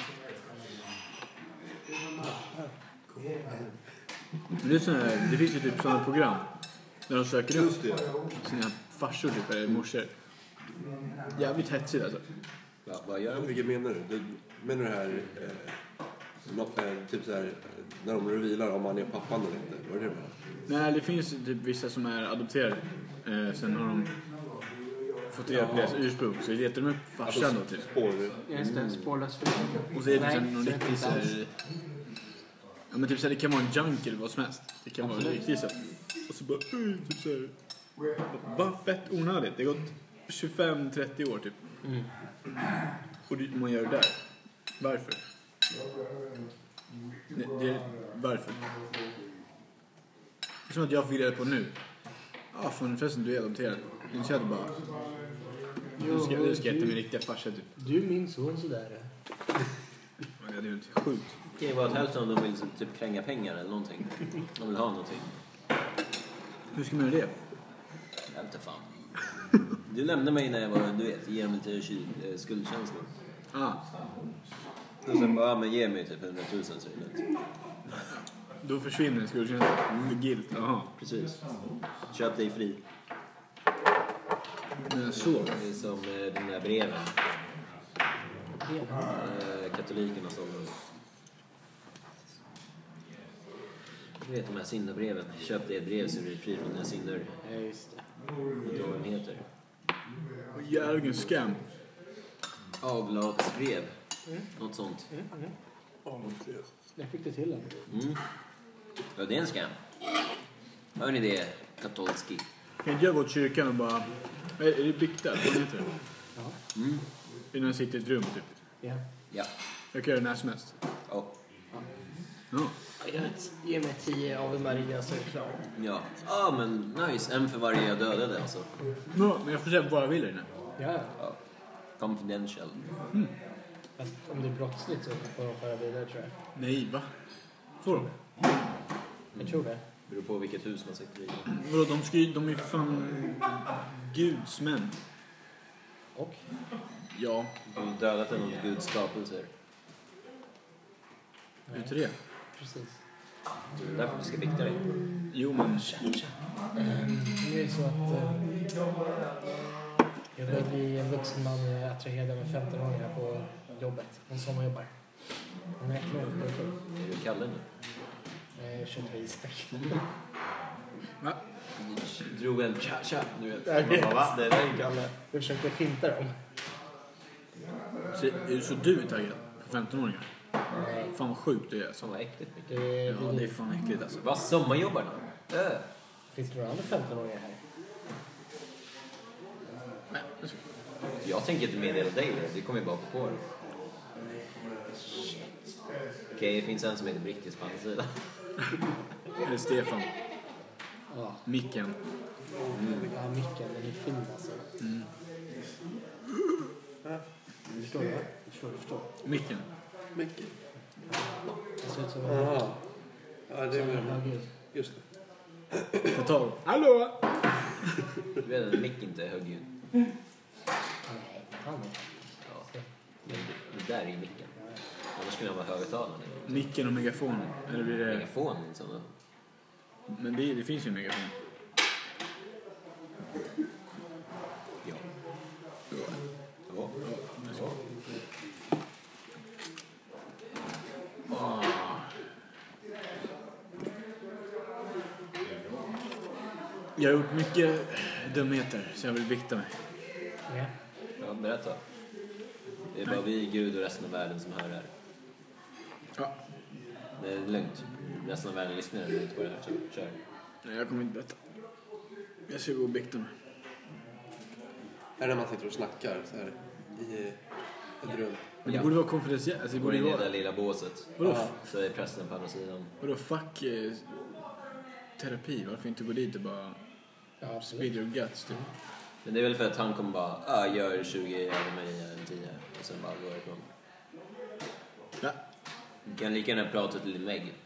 Men det är sån här, det finns ju typ sådana program där de söker upp sina farsor typ eller morsor. Jävligt hetsigt alltså. Ja, vad gör de? Vilket menar du? Menar du här... typ så här... När de revealar om man är pappan eller inte? Vad är det med? Nej, det finns typ vissa som är adopterade. Sen har de fått reda på deras ursprung. Så letar de upp farsan då typ. Spår. Just det, spårlös för Och så är det Nej, typ någon så är det riktig inte så här... Ja men typ så här, det kan vara en junk eller vad som helst. Det kan vara riktigt så här. Och så bara, typ så här. Vad fett onödigt. Det har gått 25-30 år typ. Och man gör det där. Varför? Varför? Det är som att jag fick reda på nu. Ja, fan förresten du är adopterad. Nu ska jag bara... Nu ska jag heta min riktiga farsa typ. Du min son sådär. Ja, det är ju inte sjukt. Det kan ju vara att hälften av dem vill typ kränga pengar eller någonting. De vill ha någonting. Hur ska man göra det? Jag vet inte fan. Du nämnde mig när jag var, du vet, ge mig lite skuldkänsla. Och sen bara, men ge mig typ 100 000 så är det lugnt. Då försvinner skuldkänslan. För guilt. Jaha. Precis. Köp dig fri. Men så. Det är som den där breven. Katolikerna som... Du vet de här syndabreven. Köp dig ett brev så är du fri från dina synder. Ja, just det. Vet du vad de heter? Jävlar vilken scam. Avlatsbrev. Något sånt. Jag fick det till en. Ja, det är en scam. Hör ni det, katolski? Kan inte jag gå till kyrkan och bara... Är det biktar? Vad heter det? Ja. Innan jag sitter i ett rum typ. Ja. Ja. Jag kan göra det när som helst. Ja. Ja. Ge mig 10 Ave Maria så är det klart. Ja. Ja, men nice. En för varje jag dödade Ja, men jag får säga vad jag vill i den här. Ja. Ja. Confidential. Fast om det är brottsligt så får de föra vidare, tror jag. Nej, va? Får de? Jag tror det. Beror på vilket hus man sitter i. Vadå, de är ju fan gudsmän. Och? Ja, Du har dödat en av Guds skapelser. vet du det? Precis. Det är därför du ska vikta dig. Jo, men... Det är så att jag börjar bli en vuxen man attraherad av en 15-åring på jobbet. En sommarjobbar. Hon är äcklig. Är du Kalle nu? Köttvis, tack. Va? Du drog en tja, du vet. Man bara, va? Det där är ju Kalle. Jag försökte finta dem. Så, är du så du är taggad på 15-åringar? Nej. Fan vad sjukt det är. Som var äckligt mycket. Ja, det är fan äckligt alltså. Vad sommarjobbarna? Finns det några andra 15-åringar här? Nej, det är så. Jag tänker inte meddela dig det. Vi kommer ju bara på det. Okej, det finns en som heter Brittis på andra sidan. Eller Stefan. Ja. Micken. Ja, micken. Den är fin alltså. Förstår du? Förstår. Micken. Mycket. Det ser ut som en Jaha. Ja, det är väl... högljudd. Just det. Ta tag. Hallå! Du vet att mick inte är högljudd. Nej, han är. Ja. Men det där är ju micken. Annars skulle han vara högtalaren. Micken och megafonen. Eller blir det... Megafonen sådana. Men det finns ju en megafon. Ja. Ja. Ja. Så. Ah. Jag har gjort mycket dumheter så jag vill vikta mig. Ja. Ja, berätta. Det är bara vi, Gud och resten av världen som hör det här. Ja. Det är lugnt. Resten av världen lyssnar inte på det här. Så kör. Nej, jag kommer inte berätta. Jag ska gå och vikta mig. Är det när man sitter och snackar så här i ett rum? Men det borde vara konfidentiellt. Alltså, det Går borde in i det där vara... lilla båset. Vadå? Så är prästen på andra sidan. Vadå fuck terapi? Varför inte gå dit och bara Ja, absolut. speed your guts typ? Men det är väl för att han kommer bara, gör 20 över mig en 10. Och sen bara går ifrån. Ja. Du kan lika gärna prata till din vägg.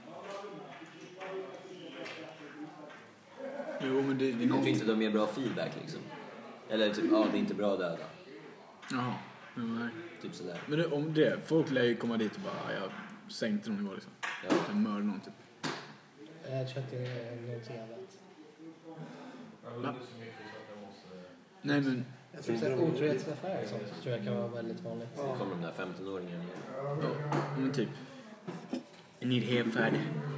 Jo men det är Jag tror något... inte de ger bra feedback liksom. Eller typ, det är inte bra döda. Jaha. Nej. Typ sådär. Men det, om det, folk lär ju komma dit och bara, jag sänkte någon igår liksom. Ja. Jag mördade någon typ. Jag tror att det är någonting annat. Va? Nej men, Jag tror Så inte här, de... otrohetsaffärer och sånt tror jag kan vara väldigt vanligt. Så kommer de där 15-åringarna igen. ja, men typ. Jag need hemfärd.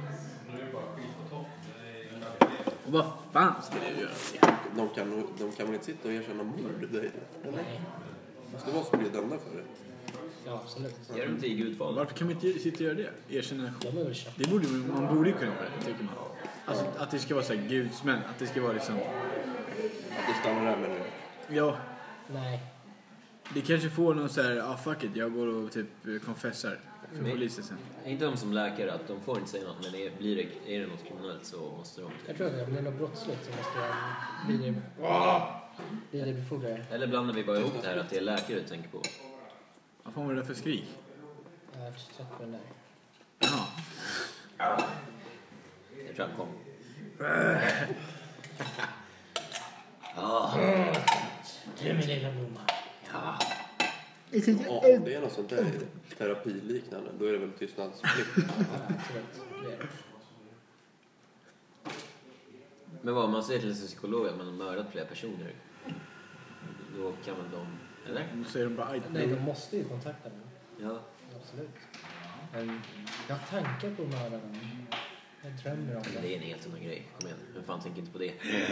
Och vad fan ska jag göra? De kan väl inte sitta och erkänna mord? Det, eller? Nej. Måste vara som blir dömda för det. Ja, absolut. Gör de inte i Gudfadern? Varför kan man inte sitta och göra det? Erkänna. De är väl köpta. Det borde man borde ju kunna göra det, tycker man. Alltså att det ska vara så här gudsmän. Att det ska vara liksom... Att det stannar där med nu. Ja, Nej. det kanske får någon så här, fuck it, jag går och typ konfessar för Nej. polisen sen. Inte de som läkare att de får inte säga något, men är det något kriminellt så måste de Jag tror att om det är något brottsligt så måste jag vidarebefordra det. Eller blandar vi bara ihop det här att det är läkare du tänker på? Vad fan var det där för skrik? Jag har trött på den där. Jaha. Jag tror han kom. Du är min lilla blomma. Ja. Om det är något sånt där terapiliknande, då är det väl tystnadsplikt. Absolut. Det är det. Men vad, man säger till en psykolog att man har mördat flera personer. Då kan väl de... Eller? Då säger de bara, aj. Nej, de måste ju kontakta mig. Ja. Absolut. Men jag har tankar på att mörda dem. Jag drömmer om Men det. det är en helt annan grej. Kom igen. Vem fan tänker inte på det?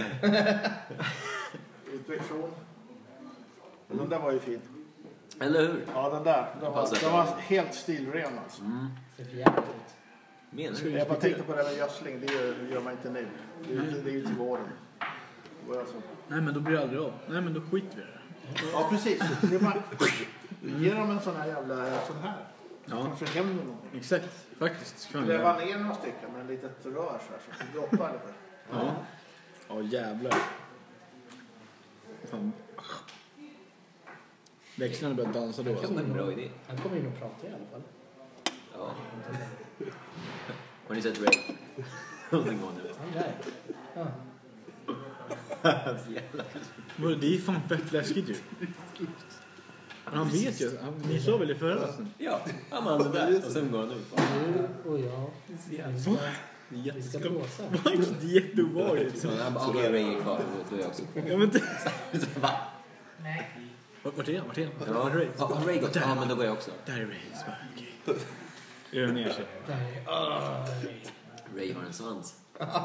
Infektion. Men den där var ju fin. Eller hur? Ja, den där. Den var helt stilren alltså. Ser för jävligt ut. Menar du? Jag bara tänkte på det med gödsling. Det gör man inte nu. Det är ju till våren. Det var alltså. Nej men då blir det aldrig av. Nej men då skiter vi i det. Ja, precis. Det är bara... Ge dem en sån här jävla... Sån här. Ja, Kanske händer någon. exakt. Faktiskt. Ska man Gräva göra. ner några stycken med en litet rör så här. Så det droppar lite. Ja. Ja jävlar. Fan. Växlarna börjar dansa då. Det var en bra idé. Han kommer in och pratar i alla fall. Ja. Har ni sett Ray? Någonting går nu. Han där. Ja. Det är fan fett läskigt ju. Men han vet ju. Ni sa väl det förra rasten? Ja, han var det där. Och sen går han ut. Du och jag. Vi ska blåsa. Det är jätteobehagligt. Så han bara, okej, Ray är kvar. Då är jag också kvar. Ja, men Va? vart är han? Ja, har Ray gått? Ja, men då går jag också. Där är Ray. Okej. Gör ner sig. Ray har en svans.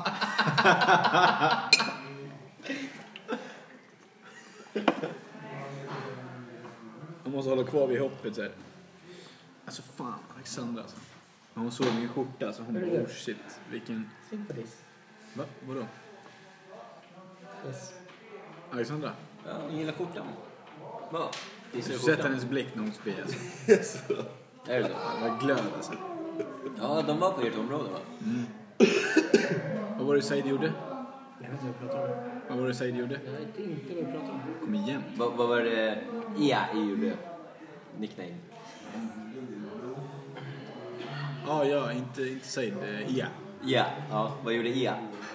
Man måste hålla kvar vid hoppet så här. Alltså fan, Alexandra alltså. När hon såg min skjorta så hon bara, oh shit, vilken... Sympatis. Va? Vadå? Yes. Alexandra? Ja, jag gillar skjortan. Va? Du sett hennes blick när hon spyr alltså. Är det så? Det var glöd alltså. Ja, de var på ert område, va? Vad var det Said gjorde? Jag vet inte vad jag pratar om. Vad var det Said gjorde? Jag vet inte vad jag pratar om. Kom igen. Vad var det Ia gjorde? Nickname. Ja, inte Said. Ja. Ja, vad gjorde Ia?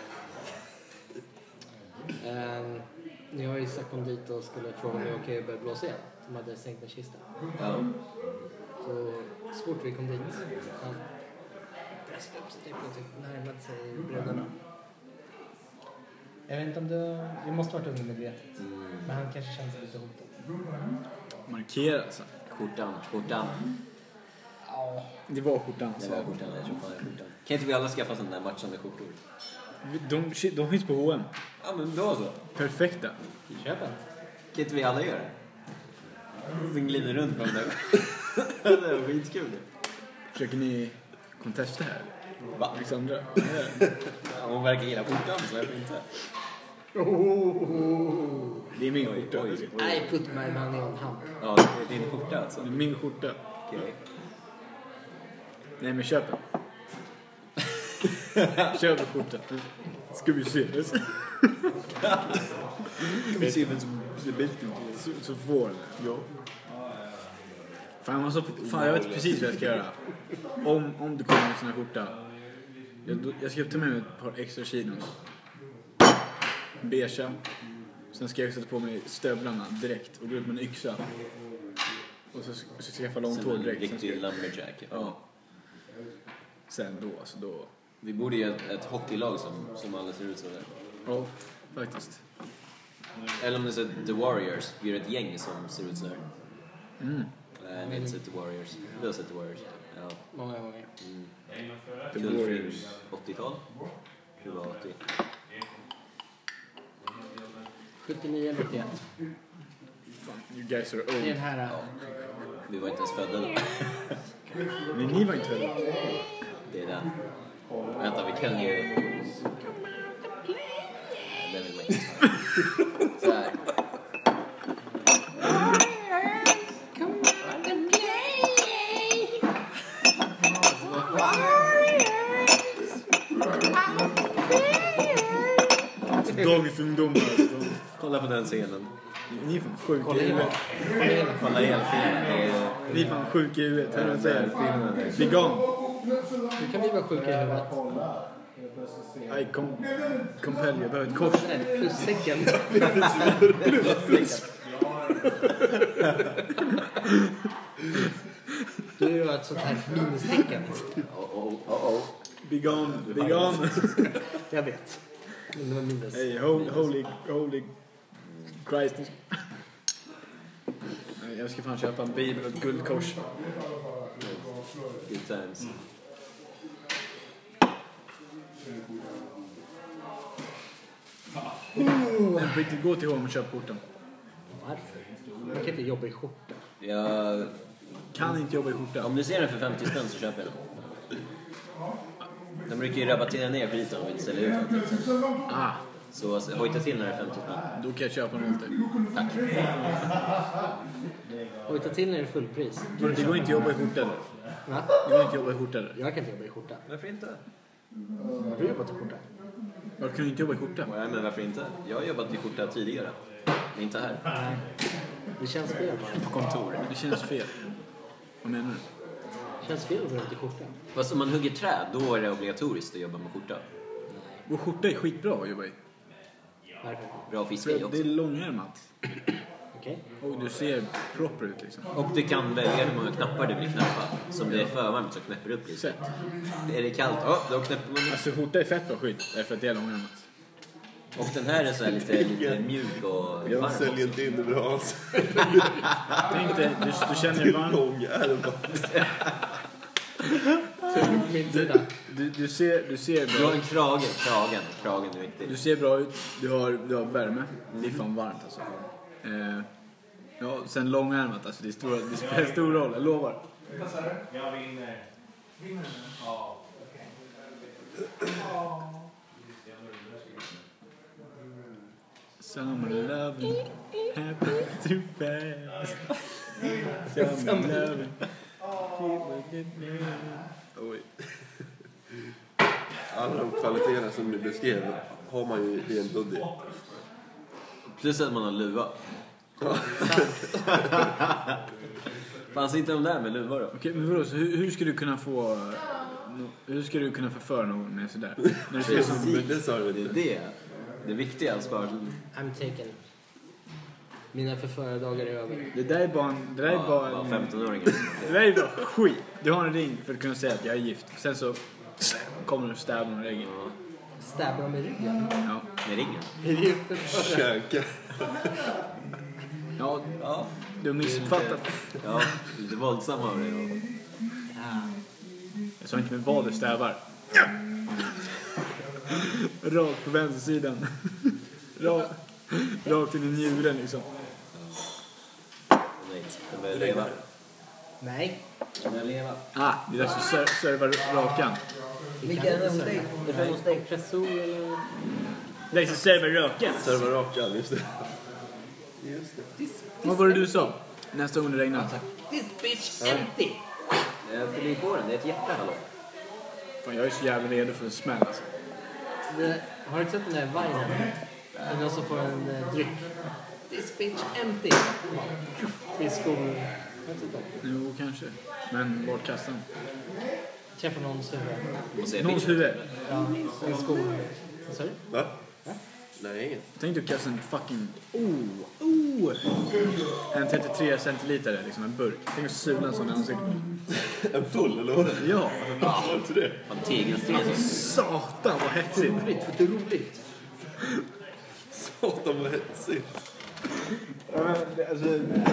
Jag och Isak kom dit och skulle fråga om det var okej att börja blåsa igen. De hade sänkt en kista. Ja. Så fort vi kom dit, han pressade upp sig typ och typ närmade sig bröderna. Jag vet inte om det måste varit undermedvetet. Men han kanske kände sig lite hotad. Markera alltså. Skjortan. Ja. Det var skjortan. Det var skjortan, jag tror fan det är skjortan. Kan inte vi alla skaffa sådana där matchande skjortor? De finns på H&M. Ja, men då så. Perfekta. Köp en. Kan inte vi alla göra det? Sen glider runt på den där. Det var skitkul. Försöker ni kontesta här? Va? Alexandra? Ja, hon verkar gilla skjortan, så jag inte. Det är min skjorta. I put my money on him. Ja, det är din skjorta alltså. Det är min skjorta. Okej. Nej, men köp den. Köp en skjorta. Ska vi se. Vi ser vem som blir bäst. Så får den. Ja. Fan, jag vet precis vad jag ska göra. Om det kommer en sån här skjorta. Jag ska ta med mig ett par extra kilos. Beige. Sen ska jag sätta på mig stövlarna direkt och gå ut med en yxa. Och så ska jag få långt hår direkt. Som en riktig lumberjack. Ja. Sen då, alltså då. Vi borde ju ett hockeylag som alla ser ut så där. Ja, faktiskt. Eller om det är The Warriors. Vi är ett gäng som ser ut så här. Mm. Nej, vi har inte sett The Warriors. Vi har sett The Warriors. Ja. Många gånger. The Kul Warriors. 80-tal. Hur var 80? 79 eller 81. Fan, you guys are Det är den old. här... Vi var inte ens födda då. Men ni var inte födda. Det är den. Vänta, vi kan ju... Den vill man inte ta. Så här. Dagens ungdomar. Alltså. Kolla på den scenen. Ni är fan sjuka Kolla i in. huvudet. Kolla igen filmen. Ni är fan sjuka i huvudet. Hör du vad jag säger? Vegan. Nu kan vi vara sjuka i huvudet. Aj, compel. Jag behöver ett kors. Plustecken. Du gör ett sånt här minustecken. Vegan. Jag vet. Men det var minus. Hey, holy Christ. Jag ska fan köpa en bibel och ett guldkors. Good times. Men på riktigt, gå till H&M och köp skjortan. Varför? Man kan inte jobba i skjorta. Jag... Kan inte jobba i skjorta. Om du ser den för 50 spänn så köper jag den. De brukar ju rabattera ner priset om vi inte säljer ut någonting sen. Så hojta till när det är 50 spänn. Då kan jag köpa den åt dig. Tack. Och ta till när det är fullpris. Men det går inte att jobba i skjorta eller? Va? Det går inte att jobba i skjorta eller? Jag kan inte jobba i skjorta. Varför inte? Har du jobbat i skjorta? Varför kan du inte jobba i skjorta? Nej, men varför inte? Jag har jobbat i skjorta tidigare. Men inte här. Nej. Det känns fel bara. på kontor. Det känns fel. Vad menar du? Det känns fel att gå runt i skjorta. Fast om man hugger träd, då är det obligatoriskt att jobba med skjorta. Vår skjorta är skitbra att jobba i. Varför? Bra fiske För i det också. är långärmat. Okej. Och du ser proper ut liksom. Och du kan välja hur många knappar du vill knäppa. Som det är för varmt så knäpper du upp lite. Sett. Är det kallt? Ja, då knäpper man upp. Alltså skjorta är fett bra skit. Därför att det är långärmat. Och den här är så här lite mjuk och Jag varm säljer också. inte in det bra. Tänk dig, du känner dig varm. Långärmat. Min sida. Du ser Du har bra en krage. Kragen är viktig. Du ser bra ut, du har värme. Det är fan varmt alltså. Ja, sen långärmat alltså, det spelar stor roll, jag lovar. Jag vinner. Ja. Summer loving, happy too fast. Summer loving, oj. Alla de kvaliteterna som du beskrev har man ju i en budget. Plus att man har luva. Fanns inte de där med luva då? Okej, men vadå, så hur ska du kunna förföra någon med sådär? När du ser som Det sa du väl? Det viktiga alltså bara. I'm taken. Mina förförardagar är över. det där är bara en 15-åringar. det där är bara skit. Du har en ring för att kunna säga att jag är gift. Sen så kommer du och stävar någon regel. Stäbar dem i ryggen. Ja. Med ringen. Det är ju förförare. Käka. Ja, du har missuppfattat. Ja, lite våldsamma av det. Jag sa inte med vad du stävar. Rakt på vänstersidan. Rakt in i njuren liksom. Nej, de börjar leva. Nej. De börjar leva. Det är dags att serva rakan. Vilken är det hos dig? Det är hos dig. Pressor eller? Det är dags att serva rakan. Serva rakan, just det. Vad var det du sa? Nästa gång det regnar. This bitch empty. Fyll i på den, det är ett hjärta hallå. Fan, jag är så jävla redo för en smäll alltså. Har du sett den där vinen? Det är någon som får en dryck. This bitch empty. Fiskor. Jo, kanske. Men vart kastar den? Träffar någons huvud. Någons huvud. Ja, en sko. Vad sa du? Va? Nej. Tänk dig att kasta en fucking... En 33 centiliter, liksom en burk. Tänk att sula en sån i ansiktet. En full eller vad? Ja. Var inte det? Fan, tegelsten så. Satan vad hetsigt. Det är roligt. Satan vad hetsigt. Ja, men, alltså...